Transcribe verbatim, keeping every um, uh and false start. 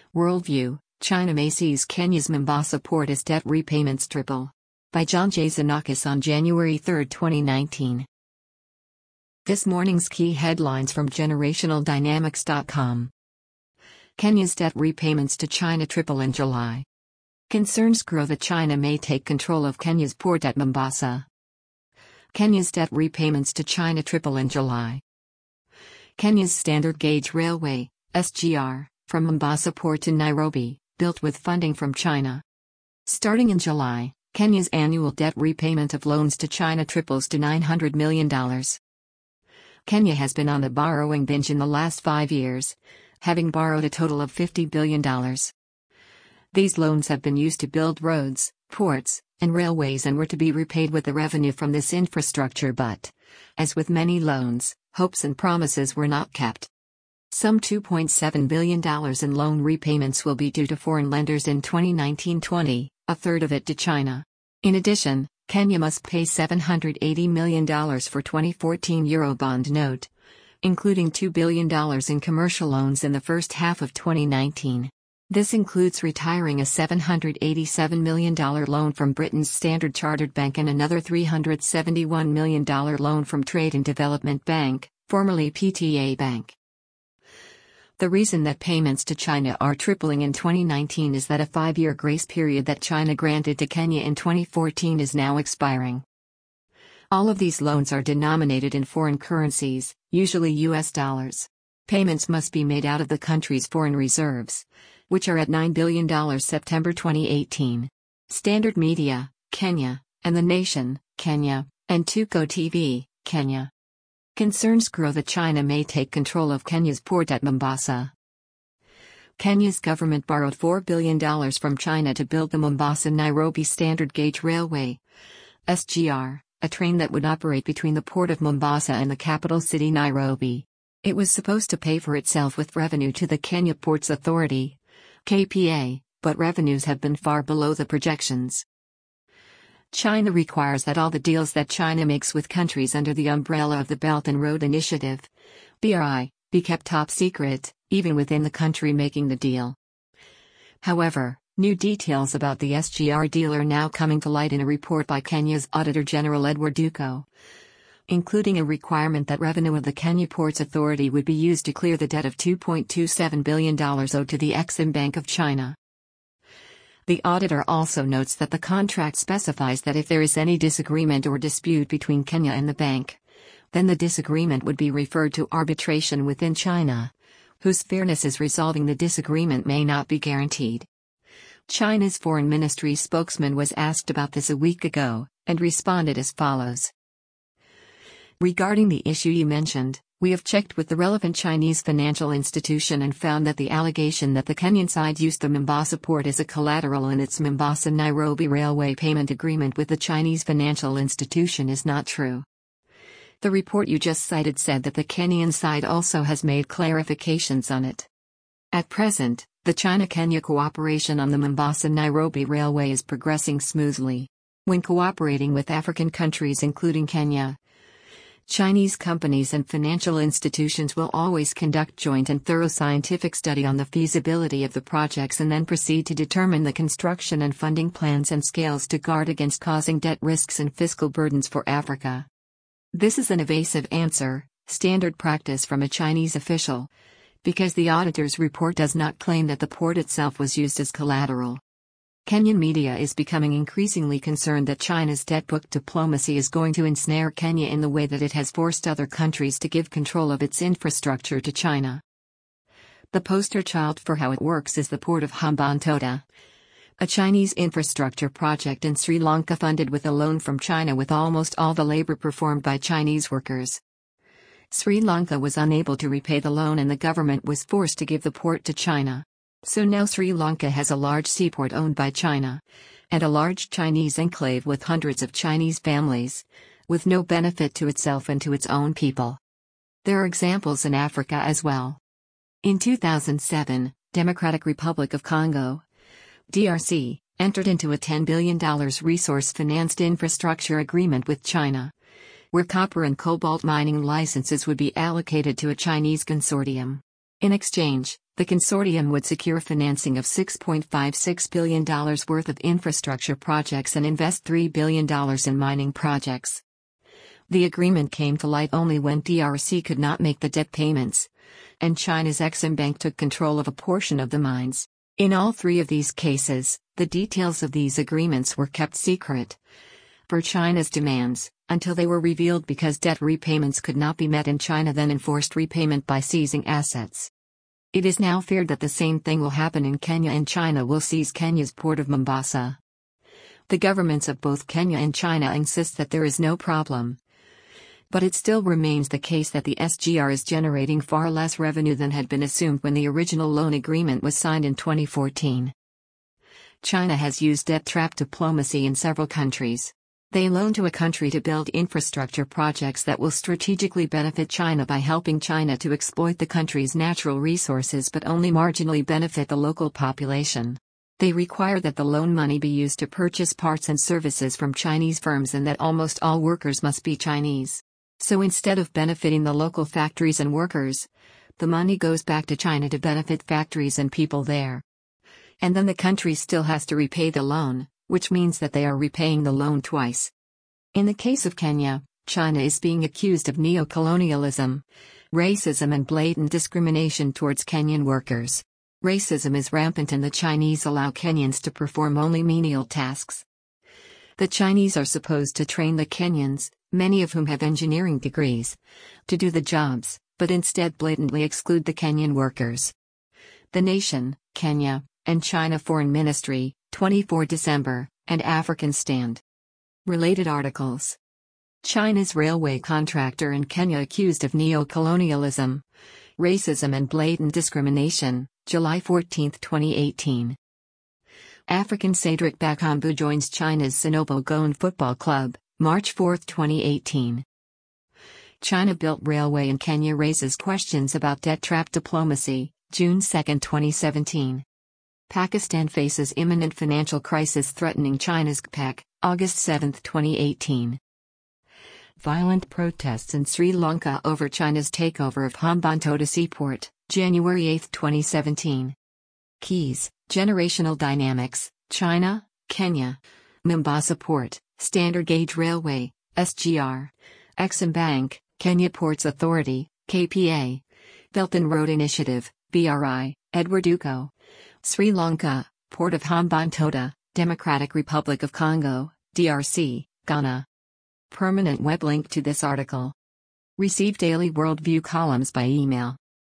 Worldview, China may seize Kenya's Mombasa port as debt repayments triple. By John J. Zanakis on January third, twenty nineteen. This morning's key headlines from generational dynamics dot com. Kenya's debt repayments to China triple in July. Concerns grow that China may take control of Kenya's port at Mombasa. Kenya's debt repayments to China triple in July. Kenya's standard gauge railway, S G R, from Mombasa port to Nairobi, built with funding from China. Starting in July, Kenya's annual debt repayment of loans to China triples to nine hundred million dollars. Kenya has been on the borrowing binge in the last five years, having borrowed a total of fifty billion dollars. These loans have been used to build roads, ports, and railways and were to be repaid with the revenue from this infrastructure, but, as with many loans, hopes and promises were not kept. Some two point seven billion dollars in loan repayments will be due to foreign lenders in twenty nineteen twenty, a third of it to China. In addition, Kenya must pay seven hundred eighty million dollars for twenty fourteen Eurobond note, including two billion dollars in commercial loans in the first half of twenty nineteen. This includes retiring a seven hundred eighty-seven million dollars loan from Britain's Standard Chartered Bank and another three hundred seventy-one million dollars loan from Trade and Development Bank, formerly P T A Bank. The reason that payments to China are tripling in twenty nineteen is that a five-year grace period that China granted to Kenya in twenty fourteen is now expiring. All of these loans are denominated in foreign currencies, usually U S dollars. Payments must be made out of the country's foreign reserves, which are at nine billion dollars September twenty eighteen. Standard Media, Kenya, and The Nation, Kenya, and Tuko T V, Kenya. Concerns grow that China may take control of Kenya's port at Mombasa. Kenya's government borrowed four billion dollars from China to build the Mombasa-Nairobi Standard Gauge Railway, S G R, a train that would operate between the port of Mombasa and the capital city Nairobi. It was supposed to pay for itself with revenue to the Kenya Ports Authority, K P A, but revenues have been far below the projections. China requires that all the deals that China makes with countries under the umbrella of the Belt and Road Initiative, B R I, be kept top secret, even within the country making the deal. However, new details about the S G R deal are now coming to light in a report by Kenya's Auditor General Edward Duko, including a requirement that revenue of the Kenya Ports Authority would be used to clear the debt of two point two seven billion dollars owed to the Exim Bank of China. The auditor also notes that the contract specifies that if there is any disagreement or dispute between Kenya and the bank, then the disagreement would be referred to arbitration within China, whose fairness is resolving the disagreement may not be guaranteed. China's foreign ministry spokesman was asked about this a week ago, and responded as follows. Regarding the issue you mentioned, we have checked with the relevant Chinese financial institution and found that the allegation that the Kenyan side used the Mombasa port as a collateral in its Mombasa-Nairobi railway payment agreement with the Chinese financial institution is not true. The report you just cited said that the Kenyan side also has made clarifications on it. At present, the China-Kenya cooperation on the Mombasa-Nairobi railway is progressing smoothly. When cooperating with African countries including Kenya, Chinese companies and financial institutions will always conduct joint and thorough scientific study on the feasibility of the projects and then proceed to determine the construction and funding plans and scales to guard against causing debt risks and fiscal burdens for Africa. This is an evasive answer, standard practice from a Chinese official, because the auditor's report does not claim that the port itself was used as collateral. Kenyan media is becoming increasingly concerned that China's debt book diplomacy is going to ensnare Kenya in the way that it has forced other countries to give control of its infrastructure to China. The poster child for how it works is the port of Hambantota, a Chinese infrastructure project in Sri Lanka funded with a loan from China with almost all the labor performed by Chinese workers. Sri Lanka was unable to repay the loan and the government was forced to give the port to China. So now Sri Lanka has a large seaport owned by China, and a large Chinese enclave with hundreds of Chinese families, with no benefit to itself and to its own people. There are examples in Africa as well. In two thousand seven, Democratic Republic of Congo, D R C, entered into a ten billion dollars resource-financed infrastructure agreement with China, where copper and cobalt mining licenses would be allocated to a Chinese consortium. In exchange, The consortium would secure financing of six point five six billion dollars worth of infrastructure projects and invest three billion dollars in mining projects. The agreement came to light only when D R C could not make the debt payments, and China's Exim Bank took control of a portion of the mines. In all three of these cases, the details of these agreements were kept secret, per China's demands, until they were revealed because debt repayments could not be met and China then enforced repayment by seizing assets. It is now feared that the same thing will happen in Kenya and China will seize Kenya's port of Mombasa. The governments of both Kenya and China insist that there is no problem. But it still remains the case that the S G R is generating far less revenue than had been assumed when the original loan agreement was signed in twenty fourteen. China has used debt trap diplomacy in several countries. They loan to a country to build infrastructure projects that will strategically benefit China by helping China to exploit the country's natural resources but only marginally benefit the local population. They require that the loan money be used to purchase parts and services from Chinese firms and that almost all workers must be Chinese. So instead of benefiting the local factories and workers, the money goes back to China to benefit factories and people there. And then the country still has to repay the loan, which means that they are repaying the loan twice. In the case of Kenya, China is being accused of neo-colonialism, racism and blatant discrimination towards Kenyan workers. Racism is rampant and the Chinese allow Kenyans to perform only menial tasks. The Chinese are supposed to train the Kenyans, many of whom have engineering degrees, to do the jobs, but instead blatantly exclude the Kenyan workers. The Nation, Kenya, and China Foreign Ministry, twenty-fourth December, and African Stand. Related articles. China's railway contractor in Kenya accused of neo-colonialism, racism and blatant discrimination, July fourteenth twenty eighteen. African Cedric Bakambu joins China's Sinobo Gone Football Club, March fourth twenty eighteen. China-built railway in Kenya raises questions about debt trap diplomacy, June second twenty seventeen. Pakistan faces imminent financial crisis threatening China's C P E C, August seventh twenty eighteen. Violent protests in Sri Lanka over China's takeover of Hambantota Seaport, January eighth twenty seventeen. Keys, Generational Dynamics, China, Kenya. Mombasa Port, Standard Gauge Railway, S G R. Exim Bank, Kenya Ports Authority, K P A. Belt and Road Initiative, B R I, Edward Uko. Sri Lanka, Port of Hambantota, Democratic Republic of Congo, D R C, Ghana. Permanent web link to this article. Receive daily Worldview columns by email.